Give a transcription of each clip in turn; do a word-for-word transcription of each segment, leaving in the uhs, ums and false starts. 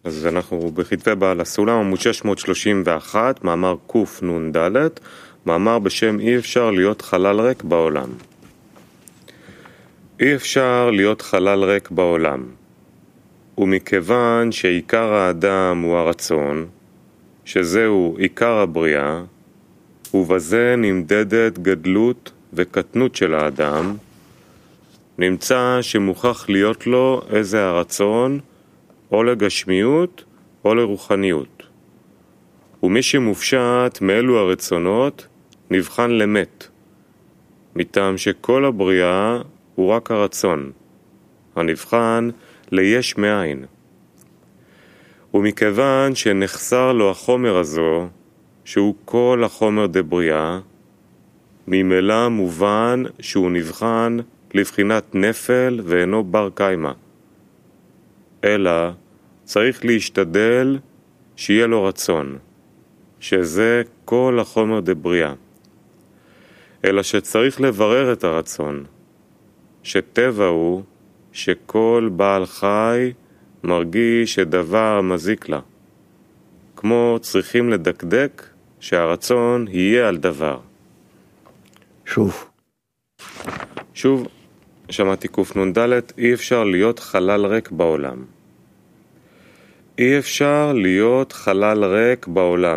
אז אנחנו בכתבי בעל הסולם, עמוד שש מאות שלושים ואחת, מאמר קנ"ד, מאמר בשם אי אפשר להיות חלל ריק בעולם. אי אפשר להיות חלל ריק בעולם, ומכיוון שעיקר האדם הוא הרצון, שזהו עיקר הבריאה, ובזה נמדדת גדלות וקטנות של האדם, נמצא שמוכח להיות לו איזה הרצון, או לגשמיות או לרוחניות. ומי שמופשט מאלו הרצונות נבחן למת, מטעם שכל הבריאה הוא רק הרצון, הנבחן ליש מאין. ומכיוון שנחסר לו החומר הזו, שהוא כל החומר דבריאה, ממילא מובן שהוא נבחן לבחינת נפל ואינו בר קיימא. אלא צריך להשתדל שיהיה לו רצון, שזה כל החומר דבריאה. אלא שצריך לברר את הרצון, שטבע הוא שכל בעל חי מרגיש שדבר מזיק לה. כמו צריכים לדקדק שהרצון יהיה על דבר. שוב. שוב, שמעתי קנ"ד, אי אפשר להיות חלל ריק בעולם. אי אפשר להיות חלל ריק בעולם.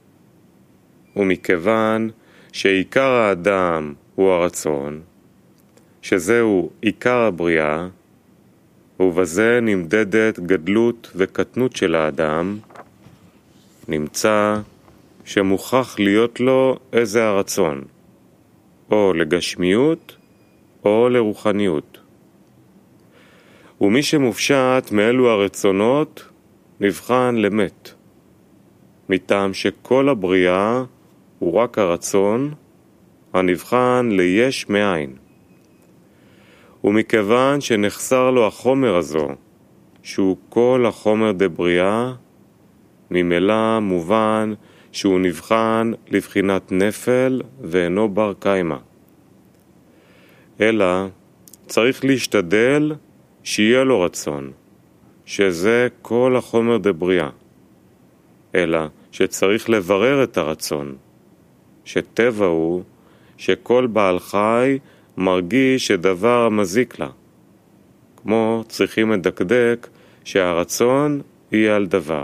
ומכיוון שעיקר האדם הוא הרצון, שזהו עיקר הבריאה, ובזה נמדדת גדלות וקטנות של האדם, נמצא שמוכח להיות לו איזה הרצון, או לגשמיות או לרוחניות. ומי שמופשט מאלו הרצונות נבחן למת, מטעם שכל הבריאה הוא רק הרצון, הנבחן ליש מאין. ומכיוון שנחסר לו החומר הזו, שהוא כל החומר דבריאה, ממילא מובן שהוא נבחן לבחינת נפל ואינו בר קיימא. אלא צריך להשתדל שיהיה לו רצון, שזה כל החומר דבריאה. אלא שצריך לברר את הרצון, שטבע הוא שכל בעל חי מרגיש שדבר מזיק לה. כמו צריכים לדקדק שהרצון יהיה על דבר.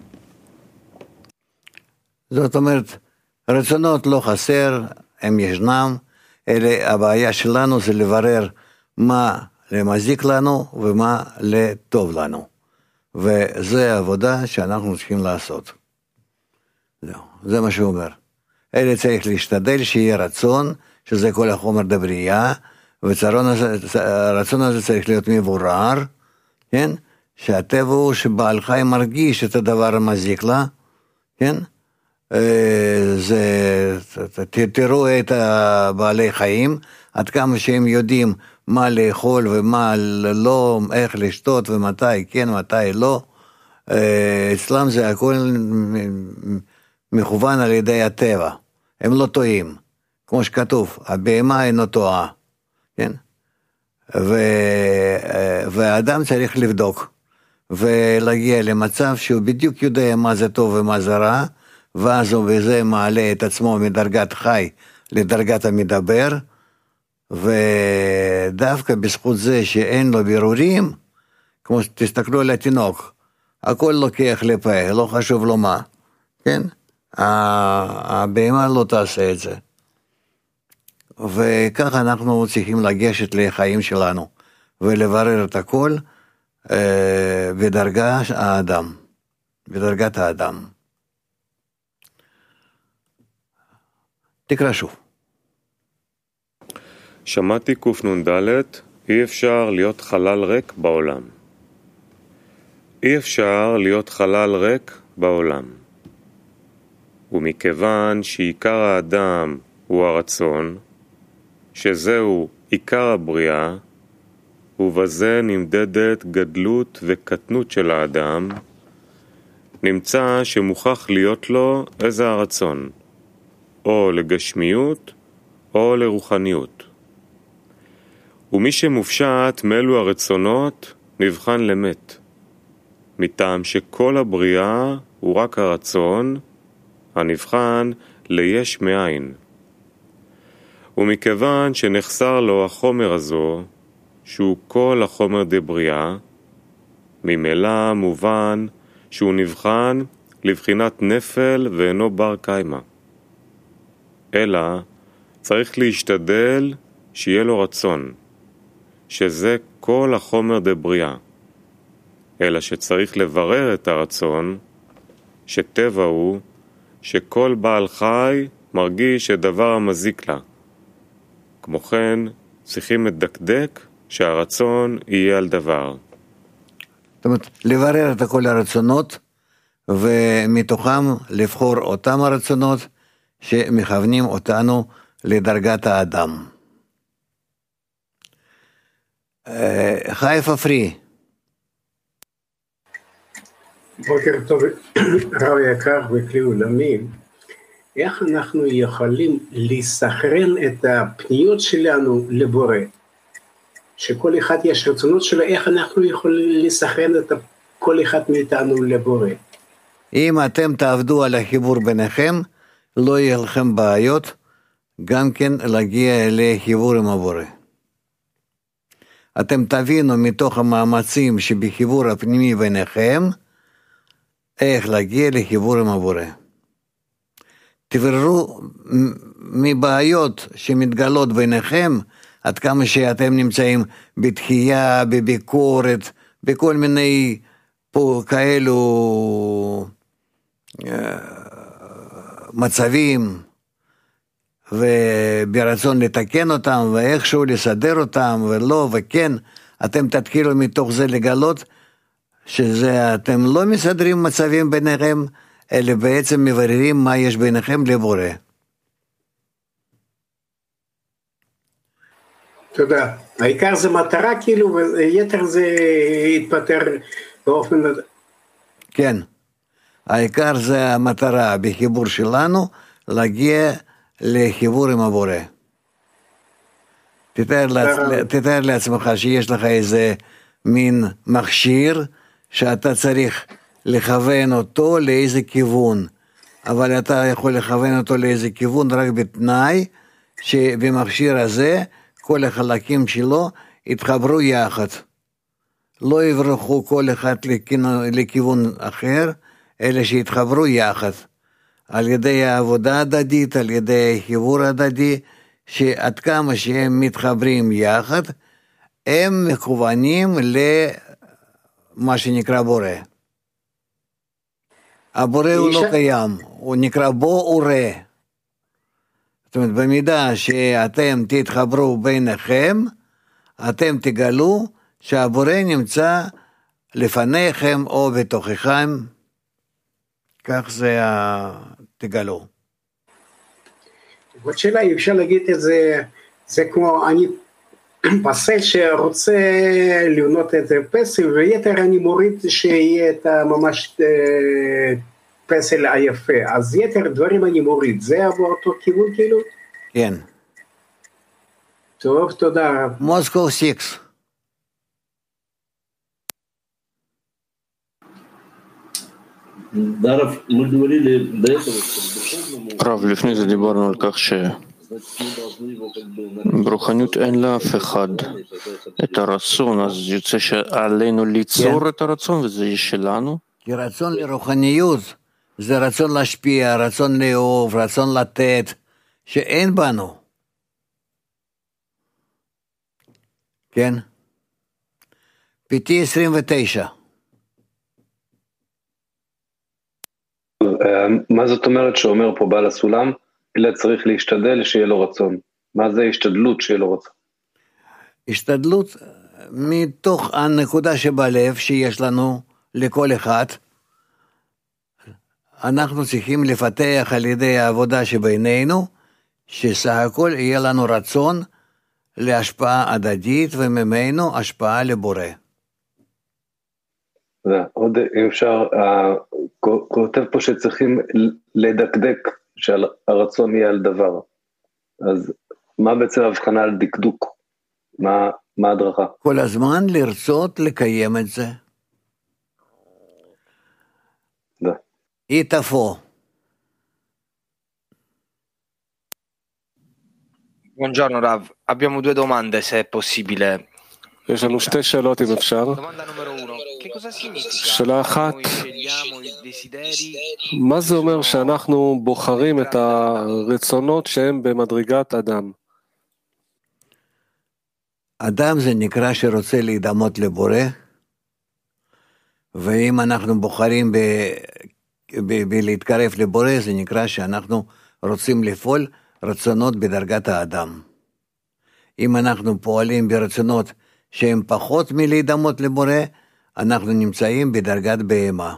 זאת אומרת, רצונות לא חסר, הם ישנם, אלה הבעיה שלנו זה לברר מה למזיק לנו ומה לטוב לנו. וזה העבודה שאנחנו צריכים לעשות. זהו, זה מה שהוא אומר. אלה צריך להשתדל שיהיה רצון, שזה כל החומר דברייה, והרצון הזה צריך להיות מבורר, כן? שהטבע הוא שבעל חי מרגיש את הדבר המזיק לה, כן? זה, תראו את בעלי חיים, עד כמה שהם יודעים מה לאכול ומה לא, איך לשתות ומתי כן, מתי לא. אצלם זה הכל מכוון על ידי הטבע, הם לא טועים, כמו שכתוב, הבהמה אינו טועה, כן? ו... והאדם צריך לבדוק, ולהגיע למצב שהוא בדיוק יודע מה זה טוב ומה זה רע, ואז הוא בזה מעלה את עצמו מדרגת חי לדרגת המדבר, ודווקא בזכות זה שאין לו בירורים, כמו שתסתכלו על התינוק, הכל לוקח לפה, לא חשוב לו מה, כן? הבהמה לא תעשה את זה. וככה אנחנו צריכים לגשת לחיים שלנו, ולברר את הכל אה, בדרגה האדם, בדרגת האדם. תקרא שוב. שמעתי קנ"ד, אי אפשר להיות חלל ריק בעולם. אי אפשר להיות חלל ריק בעולם. ומכיוון שעיקר האדם הוא הרצון, שזהו עיקר הבריאה, ובזה נמדדת גדלות וקטנות של האדם, נמצא שמוכח להיות לו איזה הרצון, או לגשמיות או לרוחניות. ומי שמופשט מאלו הרצונות נבחן למת, מטעם שכל הבריאה הוא רק הרצון, הנבחן ליש מאין. ומכיוון שנחסר לו החומר הזו, שהוא כל החומר דבריאה, ממילא מובן שהוא נבחן לבחינת נפל ואינו בר קיימה. אלא צריך להשתדל שיהיה לו רצון, שזה כל החומר דבריאה. אלא שצריך לברר את הרצון, שטבע הוא שכל בעל חי מרגיש שדבר המזיק לה. כמו כן, צריכים לדקדק שהרצון יהיה על דבר. זאת אומרת, לברר את כל הרצונות, ומתוכם לבחור אותם הרצונות שמכוונים אותנו לדרגת האדם. חייף אפרי. בוקר טוב, רב יקר וכלי עולמי. איך אנחנו יכולים לסכרן את הפניות שלנו לבורא? שכל אחד יש רצונות שלו, איך אנחנו יכולים לסכרן את כל אחד מאיתנו לבורא? אם אתם תעבדו על החיבור ביניכם, לא יהיה לכם בעיות, גם כן להגיע לחיבור עם הבורא. אתם תבינו מתוך המאמצים שבחיבור הפנימי ביניכם, איך להגיע לחיבור עם הבורא. תבררו מבעיות שמתגלות ביניכם, עד כמה שאתם נמצאים בתחייה, בביקורת, בכל מיני פה כאלו מצבים, וברצון לתקן אותם, ואיכשהו לסדר אותם, ולא, וכן, אתם תתחילו מתוך זה לגלות, שזה אתם לא מסדרים מצבים ביניכם, אלא בעצם מבררים מה יש ביניכם לבורא. תודה. העיקר זה מטרה כאילו, ויתר זה יתפטר באופן... כן. העיקר זה המטרה בחיבור שלנו, להגיע לחיבור עם הבורא. תתאר, לעצ... תתאר לעצמך שיש לך איזה מין מכשיר, שאתה צריך לכוון אותו לאיזה כיוון, אבל אתה יכול לכוון אותו לאיזה כיוון רק בתנאי, שבמכשיר הזה, כל החלקים שלו יתחברו יחד. לא יברחו כל אחד לכיוון אחר, אלא שיתחברו יחד. על ידי העבודה הדדית, על ידי חיבור הדדי, שעד כמה שהם מתחברים יחד, הם מכוונים למה שנקרא בורא. הבורא הוא לא קיים, הוא נקרא בו ורא. זאת אומרת, במידה שאתם תתחברו ביניכם, אתם תגלו שהבורא נמצא לפניכם או בתוככם, כך זה תגלו. עוד שאלה, אפשר להגיד את זה, זה כמו אני פסל שרוצה לבנות את הפסל, ויתר אני מוריד שיהיה את ממש פסל היפה, אז יתר דברים אני מוריד, זה באותו כיוון כאילו? כן. טוב, תודה. מוסקו שש. רב, לפני זה דיברנו על כך שברוחניות אין לאף אחד את הרצון, אז יוצא שעלינו ליצור את הרצון וזה יש שלנו. כי רצון לרוחניות זה רצון להשפיע, רצון לאהוב, רצון לתת, שאין בנו. כן? פיתי עשרים ותשע. מה זאת אומרת שאומר פה בעל הסולם? אלא צריך להשתדל שיהיה לו רצון. מה זה השתדלות שיהיה לו רצון? השתדלות מתוך הנקודה שבלב שיש לנו לכל אחד, אנחנו צריכים לפתח על ידי העבודה שבינינו, שסך הכל יהיה לנו רצון להשפעה הדדית וממנו השפעה לבורא. עוד אם אפשר, כותב פה שצריכים לדקדק שהרצון יהיה על דבר. אז מה בעצם הבחנה על דקדוק? מה, מה הדרכה? כל הזמן לרצות לקיים את זה. Da. Itafo. Buongiorno Rav, abbiamo due domande se è possibile. יש לנו שתי שאלות אם אפשר. Domanda numero uno, che cosa significa שאלה אחת, noi scegliamo i desideri? מה זה אומר שאנחנו בוחרים את הרצונות שהם במדרגת אדם? אדם זה נקרא שרוצה להידמות לבורא, ואם אנחנו בוחרים ב... ב... בלהתקרב לבורא, זה נקרא שאנחנו רוצים לפעול רצונות בדרגת האדם. אם אנחנו פועלים ברצונות שהם פחות מלהידמות לבורא, אנחנו נמצאים בדרגת בהמה.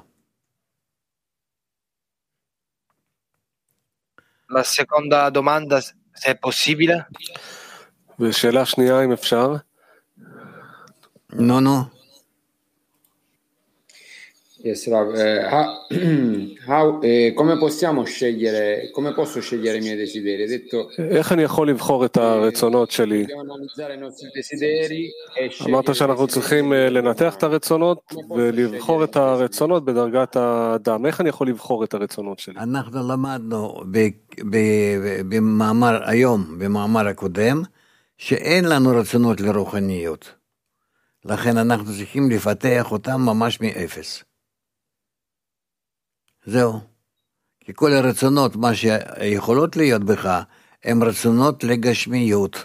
La seconda domanda, se è possibile? ושאלה שנייה אם אפשר. נו, נו. Yes, Rav. Eh, how, how, eh, come possiamo scegliere, come posso scegliere i miei desideri? Hai detto, איך אני יכול לבחור את הרצונות שלי? dobbiamo analizzare i nostri desideri e אמרת scegliere שאנחנו צריכים אה, לנתח את הרצונות ולבחור את הרצונות בדרגת האדם. איך אני יכול לבחור את הרצונות שלי? אנחנו למדנו ב- ב- במאמר היום, במאמר הקודם, שאין לנו רצונות לרוחניות. לכן אנחנו צריכים לפתח אותם ממש מאפס. זהו. כי כל הרצונות, מה שיכולות להיות בך, הם רצונות לגשמיות.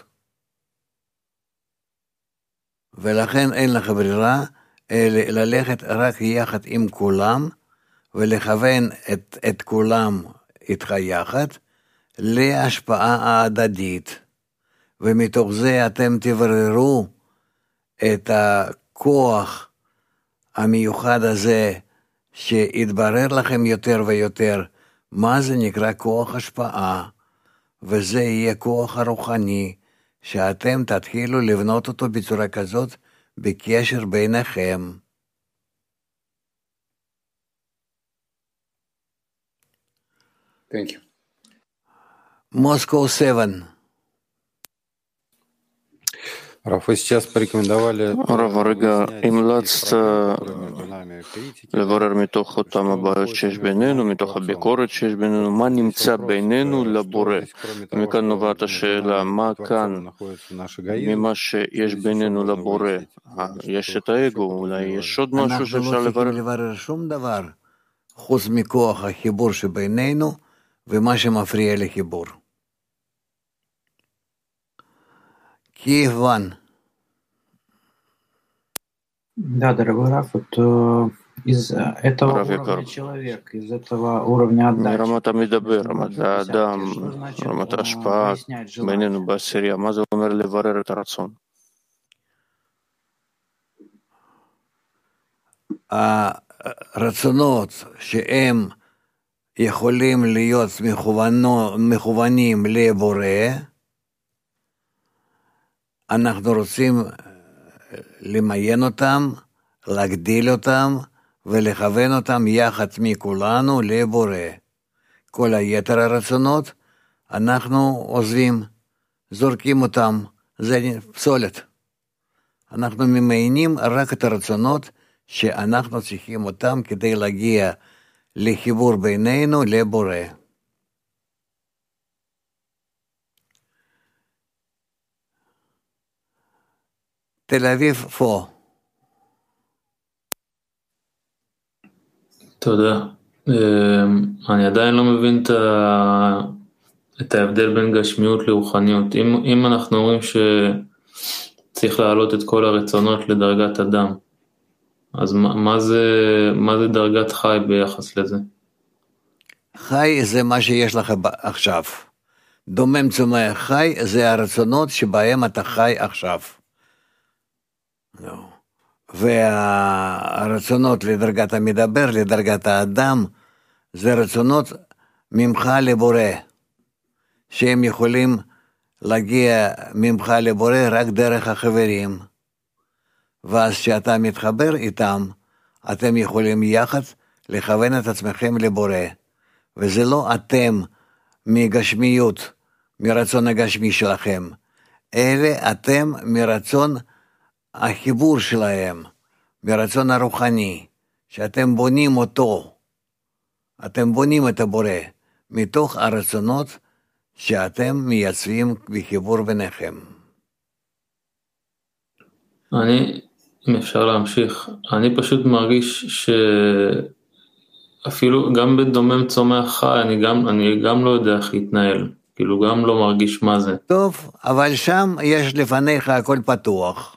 ולכן אין לך ברירה ללכת רק יחד עם כולם, ולכוון את, את כולם איתך יחד, להשפעה ההדדית. ומתוך זה אתם תבררו את הכוח המיוחד הזה, שיתברר לכם יותר ויותר מה זה נקרא כוח השפעה, וזה יהיה כוח הרוחני, שאתם תתחילו לבנות אותו בצורה כזאת, בקשר ביניכם. Thank you. Moscow seven. Раф, вы сейчас порекомендовали... הרב, הרגע המלצת לברר מתוך אותם הבעיות שיש בינינו, מתוך הביקורת שיש בינינו, מה נמצא בינינו לבורא. מכאן נובעת השאלה, מה כאן ממה שיש בינינו לבורא? יש את האגו, אולי יש עוד משהו שאפשר אנחנו לא צריכים לברר? לברר שום דבר, חוץ מכוח החיבור שבינינו, ומה שמפריע לחיבור. Киев Ван. Да, дорогой Раф, вот э, из этого Раф уровня Якар. человек, из этого уровня отдачи, מרמת המדבר, רמת что האדם, значит רמת э, ההשפעה выяснять желание? בינינו בעשירייה, מה זה אומר לברר את הרצון? הרצונות שהם יכולים להיות מכוונו, מכוונים לבורא, אנחנו רוצים למיין אותם, להגדיל אותם ולכוון אותם יחד מכולנו לבורא. כל היתר הרצונות אנחנו עוזבים, זורקים אותם, זה פסולת. אנחנו ממיינים רק את הרצונות שאנחנו צריכים אותם כדי להגיע לחיבור בינינו לבורא. תל אביב פה. תודה. אני עדיין לא מבין את, ה... את ההבדל בין גשמיות לרוחניות. אם, אם אנחנו אומרים שצריך להעלות את כל הרצונות לדרגת אדם, אז מה, מה, זה, מה זה דרגת חי ביחס לזה? חי זה מה שיש לך עכשיו. דומם צומח חי זה הרצונות שבהם אתה חי עכשיו. והרצונות לדרגת המדבר, לדרגת האדם, זה רצונות ממך לבורא, שהם יכולים להגיע ממך לבורא רק דרך החברים. ואז שאתה מתחבר איתם, אתם יכולים יחד לכוון את עצמכם לבורא. וזה לא אתם מגשמיות, מרצון הגשמי שלכם, אלה אתם מרצון החיבור שלהם, מרצון הרוחני, שאתם בונים אותו, אתם בונים את הבורא מתוך הרצונות שאתם מייצבים בחיבור ביניכם. אני, אם אפשר להמשיך, אני פשוט מרגיש שאפילו גם בדומם צומח חי, אני גם, אני גם לא יודע איך להתנהל, כאילו גם לא מרגיש מה זה. טוב, אבל שם יש לפניך הכל פתוח.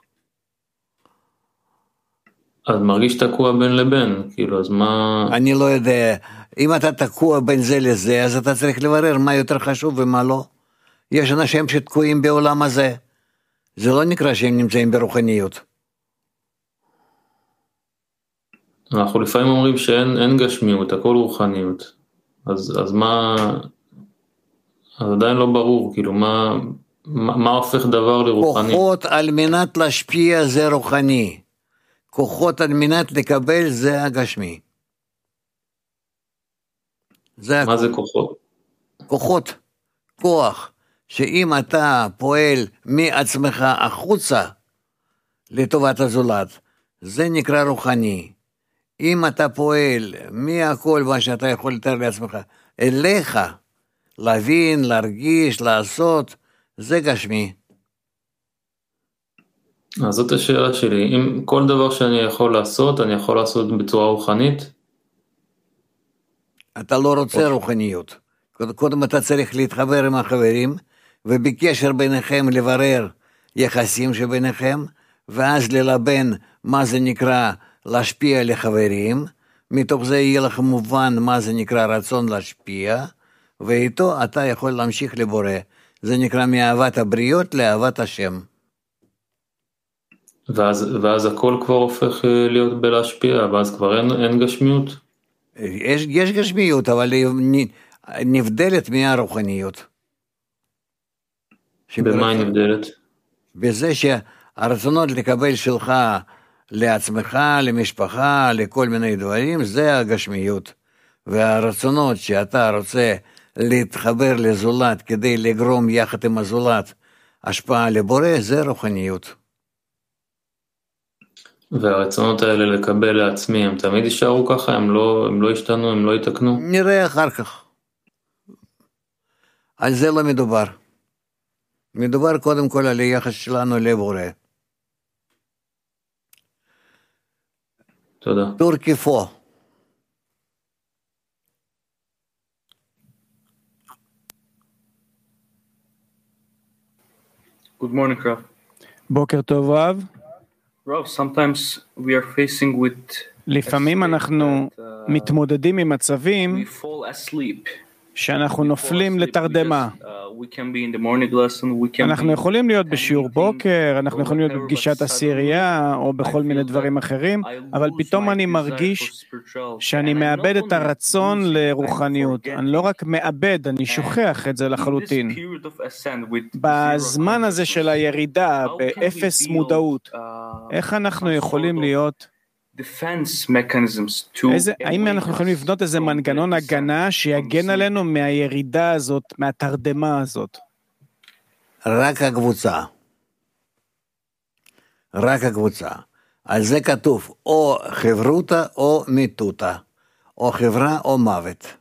אז מרגיש תקוע בין לבין, כאילו, אז מה... אני לא יודע, אם אתה תקוע בין זה לזה, אז אתה צריך לברר מה יותר חשוב ומה לא. יש אנשים שתקועים בעולם הזה. זה לא נקרא שהם נמצאים ברוחניות. אנחנו לפעמים אומרים שאין אין גשמיות, הכל רוחניות. אז, אז מה... אז עדיין לא ברור, כאילו, מה, מה, מה הופך דבר לרוחני? כוחות על מנת להשפיע זה רוחני. כוחות על מנת לקבל זה הגשמי. זה מה זה כוחות? כוחות, כוח, שאם אתה פועל מעצמך החוצה לטובת הזולת, זה נקרא רוחני. אם אתה פועל מהכל מה שאתה יכול לתאר לעצמך, אליך, להבין, להרגיש, לעשות, זה גשמי. אז זאת השאלה שלי, אם כל דבר שאני יכול לעשות, אני יכול לעשות בצורה רוחנית? אתה לא רוצה רוחניות. קודם אתה צריך להתחבר עם החברים, ובקשר ביניכם לברר יחסים שביניכם, ואז ללבן מה זה נקרא להשפיע לחברים, מתוך זה יהיה לך מובן מה זה נקרא רצון להשפיע, ואיתו אתה יכול להמשיך לבורא. זה נקרא מאהבת הבריות לאהבת השם. ואז, ואז הכל כבר הופך להיות בלהשפיע, ואז כבר אין, אין גשמיות? יש, יש גשמיות, אבל היא נבדלת מהרוחניות. במה היא נבדלת? בזה שהרצונות לקבל שלך לעצמך, למשפחה, לכל מיני דברים, זה הגשמיות. והרצונות שאתה רוצה להתחבר לזולת כדי לגרום יחד עם הזולת השפעה לבורא, זה רוחניות. והרצונות האלה לקבל לעצמי, הם תמיד יישארו ככה? הם לא, הם לא השתנו, הם לא יתקנו? נראה אחר כך. על זה לא מדובר. מדובר קודם כל על היחס שלנו לבורא. תודה. טורקי פו. Good morning, Rav. בוקר טוב, רב. Rav, sometimes we are facing with לפעמים אנחנו מתמודדים עם מצבים שאנחנו נופלים לתרדמה. אנחנו יכולים להיות בשיעור בוקר, אנחנו יכולים להיות בפגישת עשירייה או בכל מיני דברים אחרים, אבל פתאום אני מרגיש שאני מאבד את הרצון לרוחניות. אני לא רק מאבד, אני שוכח את זה לחלוטין. בזמן הזה של הירידה, באפס מודעות, איך אנחנו יכולים להיות איזה, האם אנחנו יכולים לבנות איזה מנגנון הגנה שיגן עלינו מהירידה הזאת, מהתרדמה הזאת? רק הקבוצה. רק הקבוצה. על זה כתוב, או חברותה או מיתותה, או חברה או מוות.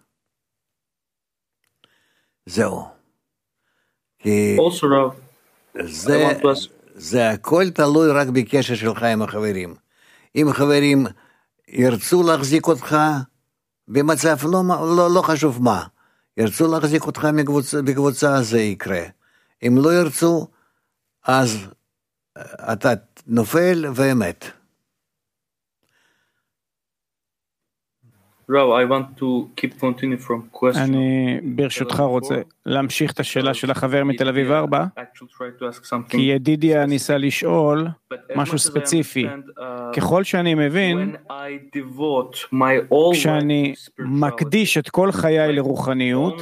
זהו. כי זה, זה הכל תלוי רק בקשר שלך עם החברים. אם חברים ירצו להחזיק אותך במצב לא, לא, לא חשוב מה, ירצו להחזיק אותך בקבוצה, בקבוצה זה יקרה. אם לא ירצו, אז אתה נופל ומת. אני ברשותך רוצה להמשיך את השאלה של החבר מתל אביב ארבע, כי ידידיה ניסה לשאול משהו ספציפי. ככל שאני מבין, כשאני מקדיש את כל חיי לרוחניות,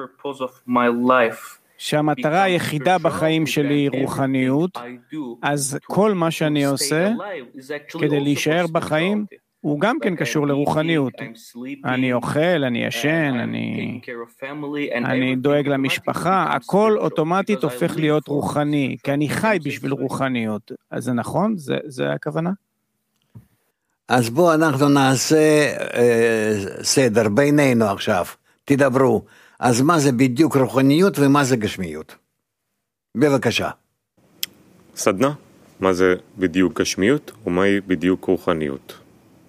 שהמטרה היחידה בחיים שלי היא רוחניות, אז כל מה שאני עושה כדי להישאר בחיים, הוא גם כן קשור לרוחניות. אני אוכל, אני ישן, אני, אני דואג למשפחה, הכל אוטומטית הופך להיות רוחני, כי אני חי בשביל רוחניות. אז זה נכון? זה, זה הכוונה? אז בואו אנחנו נעשה אה, סדר בינינו עכשיו, תדברו. אז מה זה בדיוק רוחניות ומה זה גשמיות? בבקשה. סדנה, מה זה בדיוק גשמיות ומהי בדיוק רוחניות?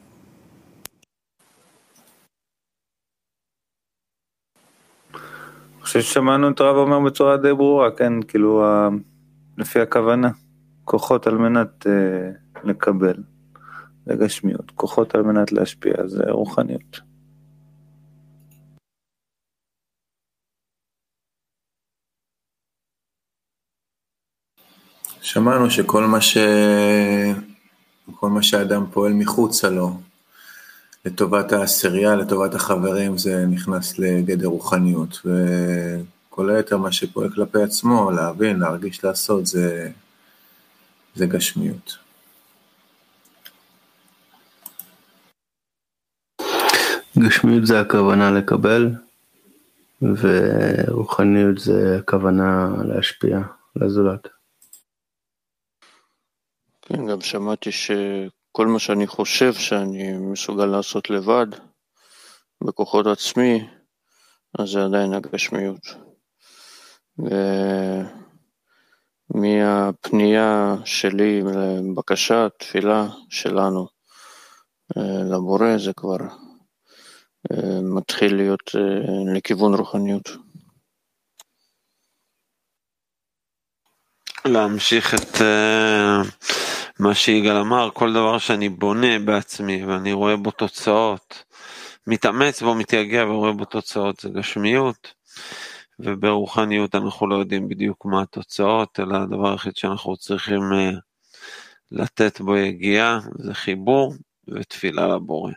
אני חושב ששמענו את הרב אומר בצורה די ברורה, כן, כאילו לפי הכוונה, כוחות על מנת אה, לקבל, זה גשמיות, כוחות על מנת להשפיע, זה רוחניות. שמענו שכל מה ש... כל מה שהאדם פועל מחוצה לו, לטובת העשירייה, לטובת החברים, זה נכנס לגדר רוחניות, וכל היתר מה שפועל כלפי עצמו, להבין, להרגיש, לעשות, זה, זה גשמיות. גשמיות זה הכוונה לקבל, ורוחניות זה הכוונה להשפיע לזולת. כן, גם שמעתי שכל מה שאני חושב שאני מסוגל לעשות לבד, בכוחות עצמי, אז זה עדיין הגשמיות. ומהפנייה שלי לבקשה, תפילה שלנו לבורא, זה כבר מתחיל להיות לכיוון רוחניות. להמשיך את uh, מה שיגאל אמר, כל דבר שאני בונה בעצמי ואני רואה בו תוצאות, מתאמץ בו, מתייגע ורואה בו תוצאות, זה גשמיות, וברוחניות אנחנו לא יודעים בדיוק מה התוצאות, אלא הדבר היחיד שאנחנו צריכים uh, לתת בו יגיעה, זה חיבור ותפילה לבורא.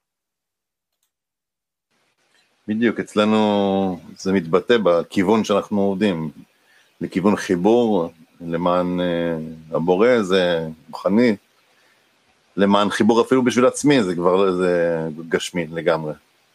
בדיוק, אצלנו זה מתבטא בכיוון שאנחנו עובדים, לכיוון חיבור, למען uh, הבורא, זה רוחני, למען חיבור אפילו בשביל עצמי, זה כבר זה גשמי לגמרי.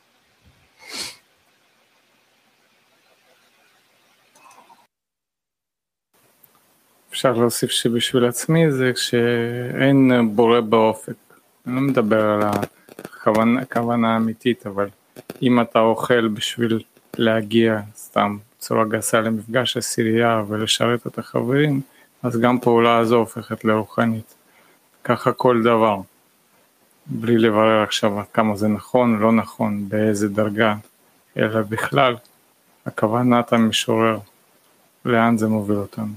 אפשר להוסיף שבשביל עצמי זה כשאין בורא באופק. אני לא מדבר על הכוונה, הכוונה האמיתית, אבל אם אתה אוכל בשביל להגיע סתם צורה גסה למפגש עשירייה ולשרת את החברים, אז גם פעולה הזו הופכת לרוחנית. ככה כל דבר, בלי לברר עכשיו כמה זה נכון, לא נכון, באיזה דרגה, אלא בכלל, הכוונת המשורר, לאן זה מוביל אותנו.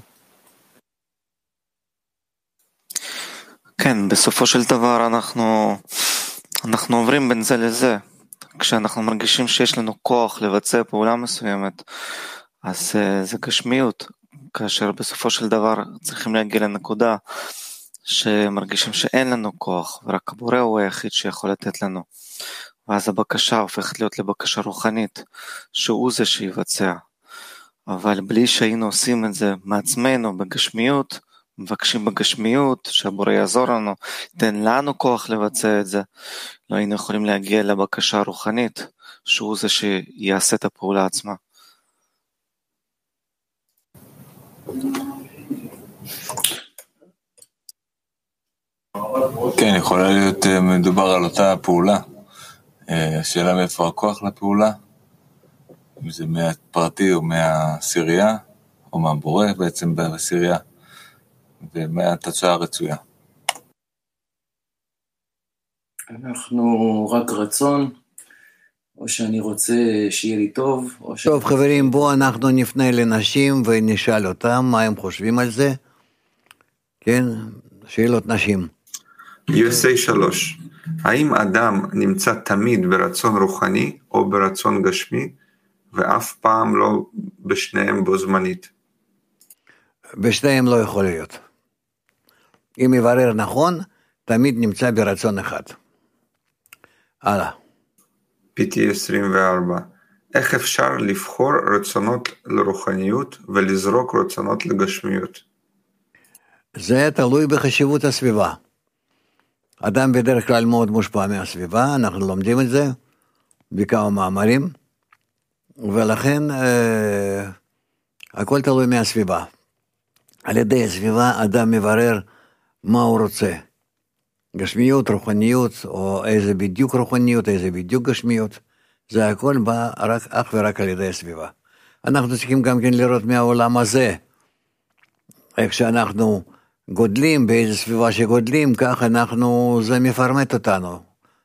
כן, בסופו של דבר אנחנו, אנחנו עוברים בין זה לזה. כשאנחנו מרגישים שיש לנו כוח לבצע פעולה מסוימת, אז זה גשמיות, כאשר בסופו של דבר צריכים להגיע לנקודה שמרגישים שאין לנו כוח, ורק הבורא הוא היחיד שיכול לתת לנו. ואז הבקשה הופכת להיות לבקשה רוחנית, שהוא זה שיבצע. אבל בלי שהיינו עושים את זה מעצמנו בגשמיות, מבקשים בגשמיות, שהבורא יעזור לנו, תן לנו כוח לבצע את זה, לא היינו יכולים להגיע לבקשה הרוחנית, שהוא זה שיעשה את הפעולה עצמה. כן, יכולה להיות מדובר על אותה פעולה. השאלה מאיפה הכוח לפעולה, אם זה מהפרטי או מהעשירייה, או מהבורא בעצם בעשירייה, ומהתוצאה הרצויה. אנחנו רק רצון, או שאני רוצה שיהיה לי טוב, או ש... טוב חברים, בואו אנחנו נפנה לנשים ונשאל אותם מה הם חושבים על זה. כן, שאלות נשים. יוסי שלוש, האם אדם נמצא תמיד ברצון רוחני או ברצון גשמי, ואף פעם לא בשניהם בו זמנית? בשניהם לא יכול להיות. אם יברר נכון, תמיד נמצא ברצון אחד. הלאה. פי טי עשרים וארבע, איך אפשר לבחור רצונות לרוחניות ולזרוק רצונות לגשמיות? זה תלוי בחשיבות הסביבה. אדם בדרך כלל מאוד מושפע מהסביבה, אנחנו לומדים את זה בכמה מאמרים, ולכן אה, הכל תלוי מהסביבה. על ידי הסביבה אדם מברר מה הוא רוצה. גשמיות, רוחניות, או איזה בדיוק רוחניות, איזה בדיוק גשמיות, זה הכל בא רק, אך ורק על ידי הסביבה. אנחנו צריכים גם כן לראות מהעולם הזה, איך שאנחנו גודלים, באיזה סביבה שגודלים, כך אנחנו, זה מפרמט אותנו.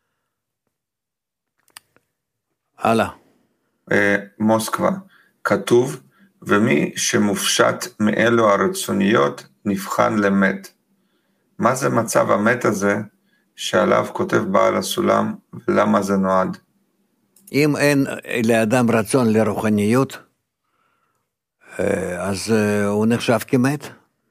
הלאה. מוסקבה, כתוב, ומי שמופשט מאלו הרצוניות נבחן למת. מה זה מצב המת הזה שעליו כותב בעל הסולם, ולמה זה נועד? אם אין לאדם רצון לרוחניות, אז הוא נחשב כמת.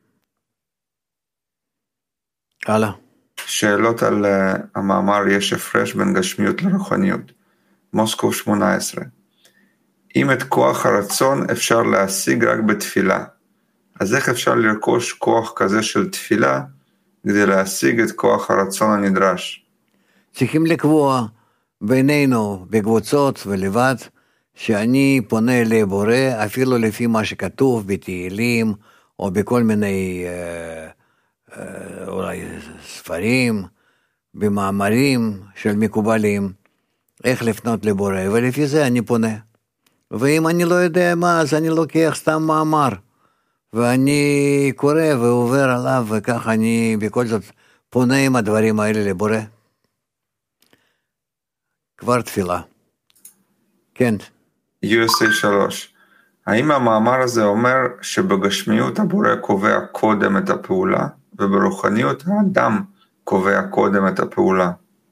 הלאה. שאלות על uh, המאמר יש הפרש בין גשמיות לרוחניות. מוסקוב שמונה עשרה. אם את כוח הרצון אפשר להשיג רק בתפילה, אז איך אפשר לרכוש כוח כזה של תפילה כדי להשיג את כוח הרצון הנדרש? צריכים לקבוע בינינו בקבוצות ולבד שאני פונה לבורא אפילו לפי מה שכתוב בתהילים או בכל מיני אה, אה, אולי ספרים, במאמרים של מקובלים, איך לפנות לבורא, ולפי זה אני פונה. ואם אני לא יודע מה, אז אני לוקח סתם מאמר, ואני קורא ועובר עליו, וכך אני בכל זאת פונה עם הדברים האלה לבורא. כבר תפילה. כן. יו אס איי שלוש. האם המאמר הזה אומר שבגשמיות הבורא קובע קודם את הפעולה, וברוחניות האדם קובע קודם את הפעולה?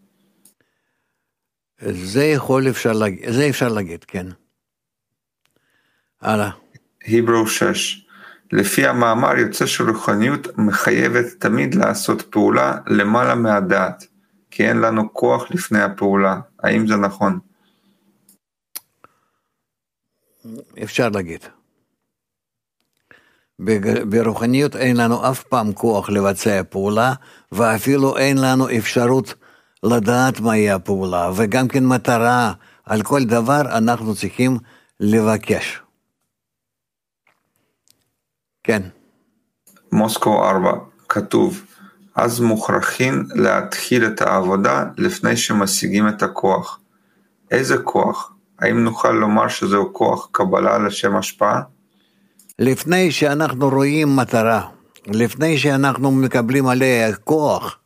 זה יכול אפשר להגיד, זה אפשר להגיד, כן. הלאה. היברו שש. לפי המאמר יוצא שרוחניות מחייבת תמיד לעשות פעולה למעלה מהדעת, כי אין לנו כוח לפני הפעולה. האם זה נכון? אפשר להגיד. ברוחניות אין לנו אף פעם כוח לבצע פעולה, ואפילו אין לנו אפשרות לדעת מהי הפעולה, וגם כן מטרה, על כל דבר אנחנו צריכים לבקש. כן. מוסקו ארבע, כתוב, אז מוכרחים להתחיל את העבודה לפני שמשיגים את הכוח. איזה כוח? האם נוכל לומר שזהו כוח קבלה לשם השפעה? לפני שאנחנו רואים מטרה, לפני שאנחנו מקבלים עליה כוח,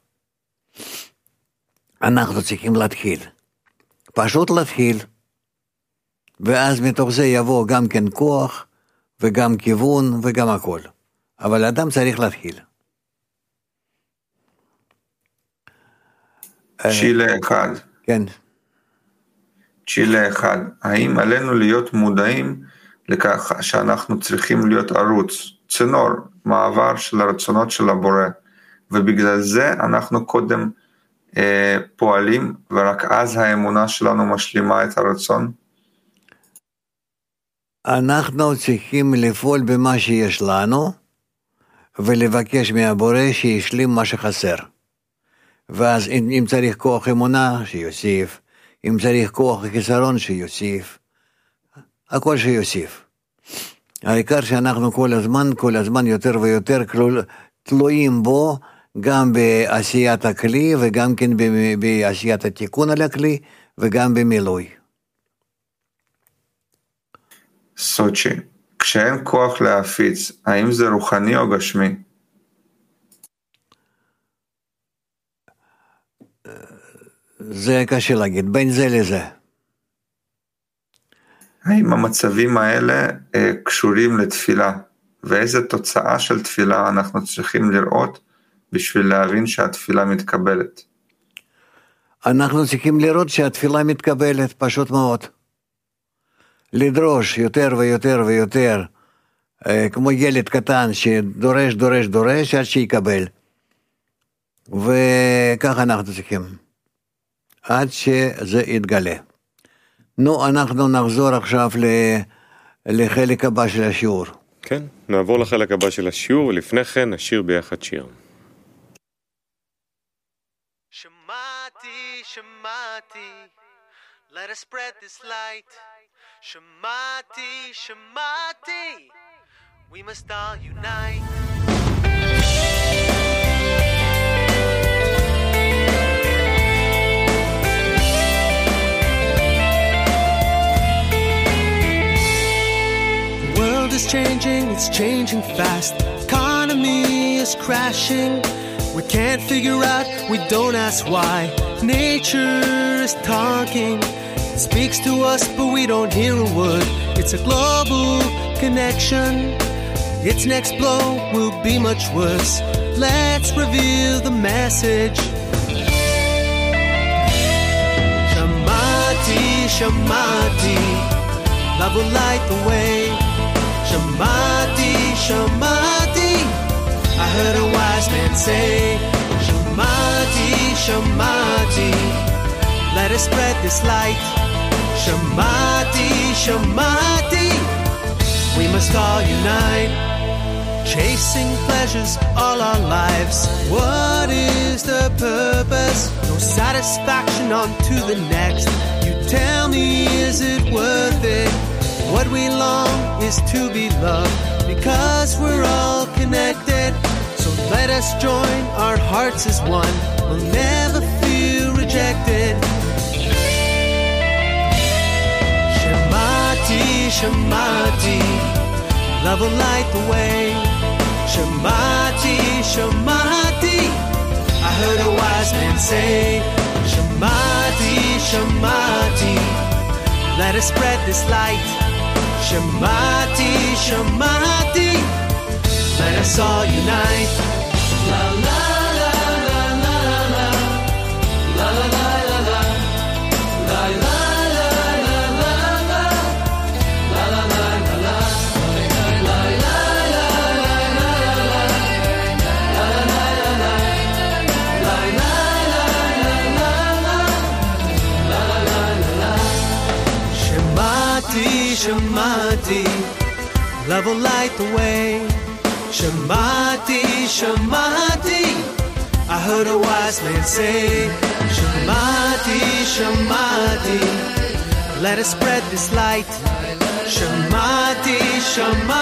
אנחנו צריכים להתחיל. פשוט להתחיל. ואז מתוך זה יבוא גם כן כוח, וגם כיוון, וגם הכל. אבל אדם צריך להתחיל. צ'ילה אחד. כן. צ'ילה אחד. האם עלינו להיות מודעים לכך שאנחנו צריכים להיות ערוץ, צינור, מעבר של הרצונות של הבורא, ובגלל זה אנחנו קודם אה, פועלים, ורק אז האמונה שלנו משלימה את הרצון? אנחנו צריכים לפעול במה שיש לנו, ולבקש מהבורא שישלים מה שחסר. ואז אם, אם צריך כוח אמונה, שיוסיף. אם צריך כוח חיסרון, שיוסיף. הכל שיוסיף. העיקר שאנחנו כל הזמן, כל הזמן יותר ויותר תלויים בו, גם בעשיית הכלי, וגם כן בעשיית התיקון על הכלי, וגם במילוי. סוצ'י, כשאין כוח להפיץ, האם זה רוחני או גשמי? זה קשה להגיד, בין זה לזה. האם המצבים האלה אה, קשורים לתפילה? ואיזה תוצאה של תפילה אנחנו צריכים לראות בשביל להבין שהתפילה מתקבלת? אנחנו צריכים לראות שהתפילה מתקבלת, פשוט מאוד. לדרוש יותר ויותר ויותר, אה, כמו ילד קטן שדורש, דורש, דורש, עד שיקבל. וככה אנחנו צריכים. עד שזה יתגלה. נו, אנחנו נחזור עכשיו לחלק הבא של השיעור. כן, נעבור לחלק הבא של השיעור, ולפני כן נשיר ביחד שיר. שמעתי, שמעתי, let us spread this light. שמעתי, שמעתי, we must all unite. is changing, it's changing fast. Economy is crashing. We can't figure out, we don't ask why. Nature is talking, it speaks to us but we don't hear a word. It's a global connection. Its next blow will be much worse. Let's reveal the message. Shamati, Shamati, love will light the way. Shamati, Shamati, I heard a wise man say. Shamati, Shamati, let us spread this light. Shamati, Shamati, we must all unite. Chasing pleasures all our lives, what is the purpose? No satisfaction, on to the next. You tell me, is it worth it? What we long is to be loved, because we're all connected. So let us join our hearts as one. We'll never feel rejected. Shamati, Shamati, love will light the way. Shamati, Shamati, I heard a wise man say. Shamati, Shamati, let us spread this light. Shamati, Shamati, let us all unite. La la la la la la la la la la la la la. Shamati, love will light the way. Shamati, Shamati, I heard a wise man say. Shamati, Shamati, let us spread this light. Shamati, Shamati.